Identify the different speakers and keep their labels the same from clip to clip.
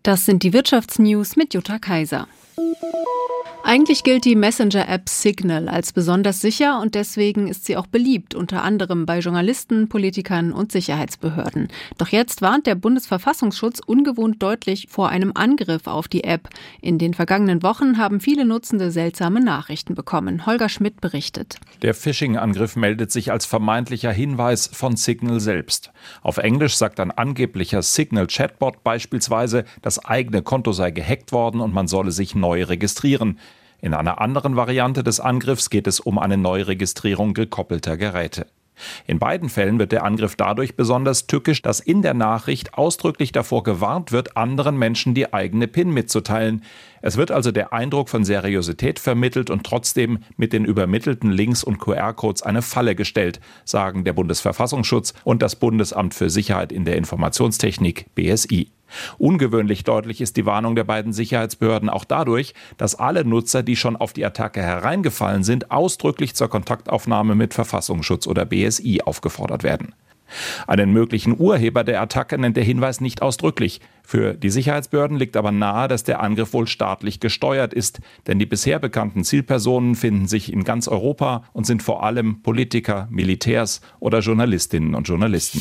Speaker 1: Das sind die Wirtschaftsnews mit Jutta Kaiser. Eigentlich gilt die Messenger-App Signal als besonders sicher und deswegen ist sie auch beliebt, unter anderem bei Journalisten, Politikern und Sicherheitsbehörden. Doch jetzt warnt der Bundesverfassungsschutz ungewohnt deutlich vor einem Angriff auf die App. In den vergangenen Wochen haben viele Nutzende seltsame Nachrichten bekommen. Holger Schmidt berichtet.
Speaker 2: Der Phishing-Angriff meldet sich als vermeintlicher Hinweis von Signal selbst. Auf Englisch sagt ein angeblicher Signal-Chatbot beispielsweise, das eigene Konto sei gehackt worden und man solle sich neu registrieren. In einer anderen Variante des Angriffs geht es um eine Neuregistrierung gekoppelter Geräte. In beiden Fällen wird der Angriff dadurch besonders tückisch, dass in der Nachricht ausdrücklich davor gewarnt wird, anderen Menschen die eigene PIN mitzuteilen. Es wird also der Eindruck von Seriosität vermittelt und trotzdem mit den übermittelten Links und QR-Codes eine Falle gestellt, sagen der Bundesverfassungsschutz und das Bundesamt für Sicherheit in der Informationstechnik BSI. Ungewöhnlich deutlich ist die Warnung der beiden Sicherheitsbehörden auch dadurch, dass alle Nutzer, die schon auf die Attacke hereingefallen sind, ausdrücklich zur Kontaktaufnahme mit Verfassungsschutz oder BSI aufgefordert werden. Einen möglichen Urheber der Attacke nennt der Hinweis nicht ausdrücklich. Für die Sicherheitsbehörden liegt aber nahe, dass der Angriff wohl staatlich gesteuert ist, denn die bisher bekannten Zielpersonen finden sich in ganz Europa und sind vor allem Politiker, Militärs oder Journalistinnen und Journalisten.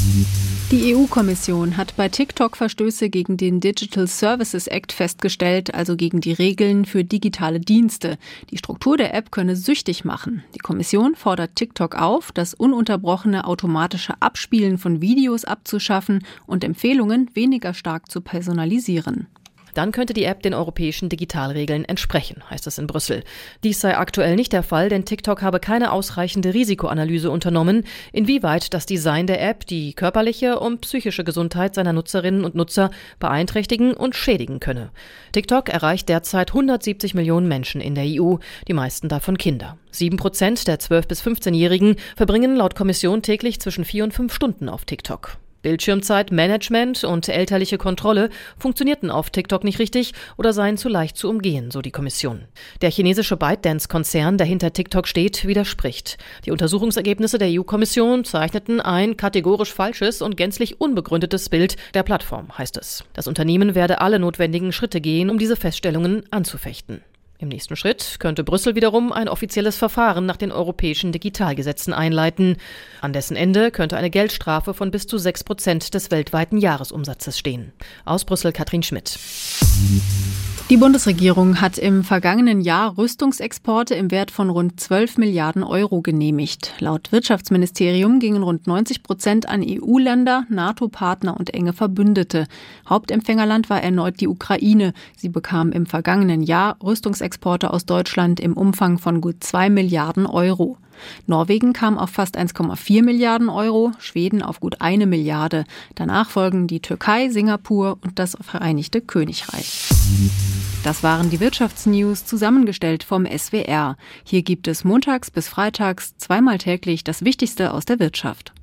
Speaker 1: Die EU-Kommission hat bei TikTok Verstöße gegen den Digital Services Act festgestellt, also gegen die Regeln für digitale Dienste. Die Struktur der App könne süchtig machen. Die Kommission fordert TikTok auf, das ununterbrochene automatische Abspielen von Videos abzuschaffen und Empfehlungen weniger stark zu personalisieren.
Speaker 3: Dann könnte die App den europäischen Digitalregeln entsprechen, heißt es in Brüssel. Dies sei aktuell nicht der Fall, denn TikTok habe keine ausreichende Risikoanalyse unternommen, inwieweit das Design der App die körperliche und psychische Gesundheit seiner Nutzerinnen und Nutzer beeinträchtigen und schädigen könne. TikTok erreicht derzeit 170 Millionen Menschen in der EU, die meisten davon Kinder. 7% der 12- bis 15-Jährigen verbringen laut Kommission täglich zwischen 4 und 5 Stunden auf TikTok. Bildschirmzeitmanagement und elterliche Kontrolle funktionierten auf TikTok nicht richtig oder seien zu leicht zu umgehen, so die Kommission. Der chinesische ByteDance-Konzern, der hinter TikTok steht, widerspricht. Die Untersuchungsergebnisse der EU-Kommission zeichneten ein kategorisch falsches und gänzlich unbegründetes Bild der Plattform, heißt es. Das Unternehmen werde alle notwendigen Schritte gehen, um diese Feststellungen anzufechten. Im nächsten Schritt könnte Brüssel wiederum ein offizielles Verfahren nach den europäischen Digitalgesetzen einleiten. An dessen Ende könnte eine Geldstrafe von bis zu 6% des weltweiten Jahresumsatzes stehen. Aus Brüssel Katrin Schmidt.
Speaker 1: Die Bundesregierung hat im vergangenen Jahr Rüstungsexporte im Wert von rund 12 Milliarden Euro genehmigt. Laut Wirtschaftsministerium gingen rund 90% an EU-Länder, NATO-Partner und enge Verbündete. Hauptempfängerland war erneut die Ukraine. Sie bekam im vergangenen Jahr Rüstungsexporte aus Deutschland im Umfang von gut 2 Milliarden Euro. Norwegen kam auf fast 1,4 Milliarden Euro, Schweden auf gut 1 Milliarde. Danach folgen die Türkei, Singapur und das Vereinigte Königreich. Das waren die Wirtschaftsnews, zusammengestellt vom SWR. Hier gibt es montags bis freitags zweimal täglich das Wichtigste aus der Wirtschaft.